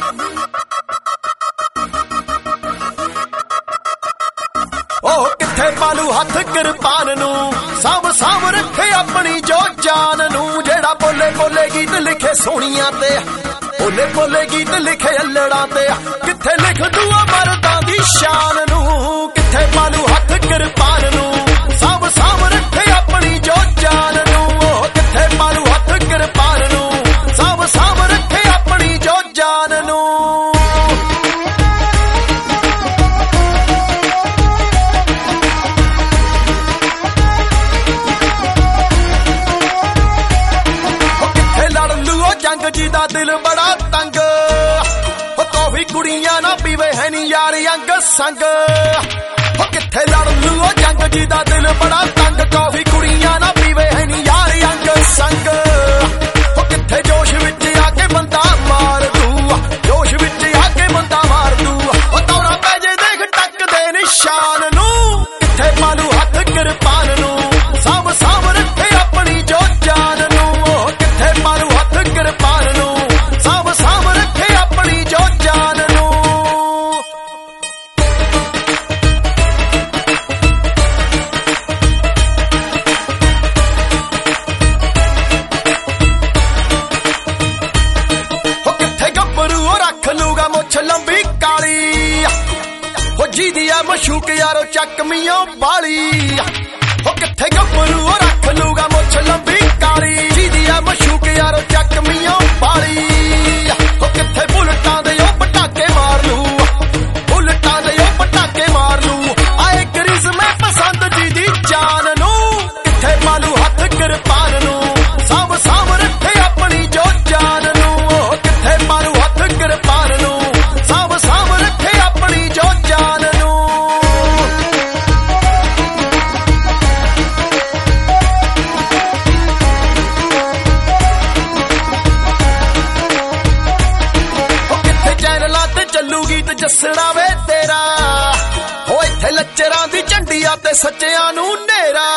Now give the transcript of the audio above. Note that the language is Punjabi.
ਉਹ ਕਿੱਥੇ ਪਾਲੂ ਹੱਥ ਕਿਰਪਾਨ ਨੂੰ, ਸਾਂਭ ਸਾਂਭ ਰੱਖੇ ਆਪਣੀ ਜੋ ਜਾਨ ਨੂੰ। ਜਿਹੜਾ ਬੋਲੇ ਬੋਲੇ ਗੀਤ ਲਿਖੇ ਸੋਹਣੀਆਂ ਤੇ, ਬੋਲੇ ਬੋਲੇ ਗੀਤ ਲਿਖੇ ਅਲੜਾਂ ਤੇ, ਕਿੱਥੇ ਲਿਖ ਦੂਆ ਮਰਦਾਂ ਦੀ ਸ਼ਾਨ ਨੂੰ। ਕਿੱਥੇ ਪਾਲੂ ਹੱਥ ਕਿਰਪਾਨ ਨੂੰ, ਸਾਂਭ ਸਾਂਭ ਰੱਖੇ ਆਪਣੀ ਜੋ ਜਾਨ ਨੂੰ। ਉਹ ਕਿੱਥੇ ਪਾਲੂ ਹੱਥ ਕਿਰਪਾਨ ਨੂੰ, ਸਾਂਭ ਸਾਂਭ ਰੱਖੇ ਆਪਣੀ ਜੋ ਜਾਨ ਨੂੰ। ਜੰਗ ਜੀ ਦਾ ਦਿਲ ਬੜਾ ਤੰਗ, ਉਹ ਕਾਫੀ ਕੁੜੀਆਂ ਨਾ ਪੀਵੇ ਹੈ ਨੀ ਯਾਰ ਅੰਗ ਸੰਗ। ਉਹ ਕਿੱਥੇ ਲੜ ਲੂ ਉਹ ਜੰਗ ਜੀ ਦਾ ਦਿਲ ਬੜਾ ਤੰਗ, ਕਾਫੀ ਕੁੜੀਆਂ ਨਾ ਪੀਵੇ ਹੈ ਨੀ ਯਾਰ ਅੰਗ ਸੰਗ। ਉਹ ਕਿੱਥੇ ਜੋਸ਼ ਵਿੱਚ ਆ ਕੇ ਬੰਦਾ ਮਾਰ ਦੂ, ਜੋਸ਼ ਵਿੱਚ ਆ ਕੇ ਬੰਦਾ ਮਾਰ ਦੂ। ਉਹ ਦੌੜਾ ਪੈ ਜੇ ਦੇਖ ਟੱਕ ਦੇ ਨਿਸ਼ਾਨ ਨੂੰ। ਕਿੱਥੇ ਪਾਲੂ ਹੱਥ ਕਿਰਪਾਨ ਨੂੰ, ਸਾਂਭ ਸਾਂਭ ਰੱਖੇ ਆਪਣੀ ਜੋ ਜਾਨ ਨੂੰ। ਉਹ ਕਿੱਥੇ ਪਾਲੂ ਹੱਥ ਕਿਰਪਾਨ ਨੂੰ, ਸਾਂਭ ਸਾਂਭ ਰੱਖੇ ਆਪਣੀ ਜੋ ਜਾਨ ਨੂੰ। ਉਹ ਕਿੱਥੇ ਗੱਭਰੂ ਉਹ ਰੱਖ ਲੂਗਾ ਮੁੱਛ ਲੰਬੀ ਕਾਲੀ, ਉਹ ਜਿਹਦੀ ਆ ਮਸ਼ੂਕ ਯਾਰੋ ਚੱਕਮੀਆਂ ਬਾਲੀ। ਉਹ ਕਿੱਥੇ ਗੱਭਰੂ ਉਹ ਰੱਖ ਲੂਗਾ ਮੁੱਛ ਲੰਬੀ ਕਾਲੀ, ਜਿਹਦੀ ਆ ਮਸ਼ੂਕ ਯਾਰੋ ਚੱਕਮੀਆਂ ਬਾਲੀ। ਉਹ ਕਿੱਥੇ ਬੁਲਟਾਂ ਦੇ ਉਹ ਪਟਾਕੇ ਮਾਰ ਲੂ, ਬੁਲਟਾਂ ਦੇ ਉਹ ਪਟਾਕੇ ਮਾਰ ਲੂ। ਆਏ ਕਰੀਜ਼ ਮੈਂ ਪਸੰਦ ਜੀ ਦੀ ਜਾਨ ਨੂੰ। ਕਿੱਥੇ ਪਾਲੂ ਹੱਥ ਕਿਰਪਾਨ ਨੂੰ, ਸਾਂਭ ਸਾਂਭ ਰੱਖੇ ਆਪਣੀ ਜੋ ਜਾਨ ਨੂੰ। ਉਹ ਕਿੱਥੇ ਪਾਲੂ ਹੱਥ ਕਿਰਪਾਨ ਨੂੰ, ਸਾਂਭ ਸਾਂਭ ਰੱਖੇ ਆਪਣੀ ਜੋ ਜਾਨ ਨੂੰ। ਚੱਲੂਗੀ ਤੇ ਜੱਸੜਾ ਵੇ ਤੇਰਾ, ਹੋ ਇੱਥੇ ਲੱਚਰਾਂ ਦੀ ਝੰਡੀਆਂ ਤੇ ਸੱਚਿਆਂ ਨੂੰ ਨੇਰਾ।